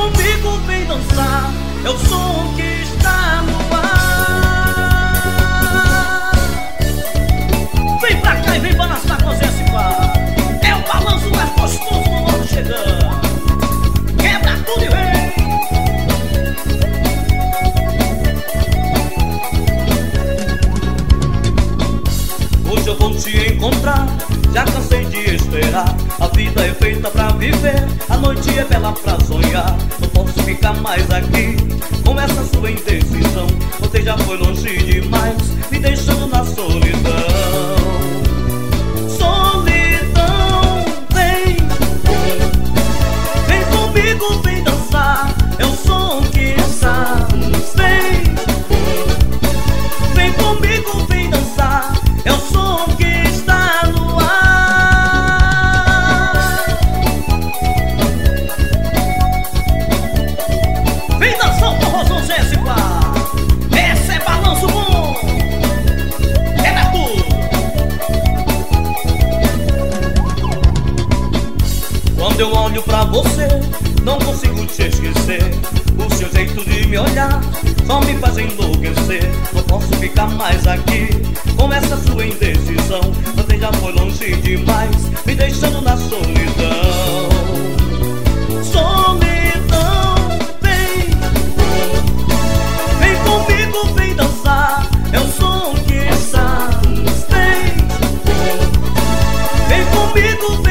comigo, vem dançar, é o som que está no ar. Vem pra cá e vem balançar com Zé Cipá. É o balanço mais gostoso do mundo chegando. Quebra tudo e vem. Hoje eu vou te encontrar, já cansei de esperar. A vida é feita pra viver, a noite é bela pra sonhar. Não posso ficar mais aqui com essa sua indecisão. Você já foi longe demais, me deixando na solidão. Solidão, vem, vem comigo, vem dançar, é o som que está. Vem, vem comigo, vem dançar, é o som que está no ar. Vem dançar o forrozão Zé Cipá. Essa é balanço bom. É da tudo. Quando eu olho pra você, não consigo te esquecer. O seu jeito de me olhar só me faz enlouquecer. Não posso ficar mais aqui com essa sua indecisão. Você já foi longe demais, me deixando na solidão. Solidão, vem, vem comigo, vem dançar, é o som que está. Vem, vem comigo, vem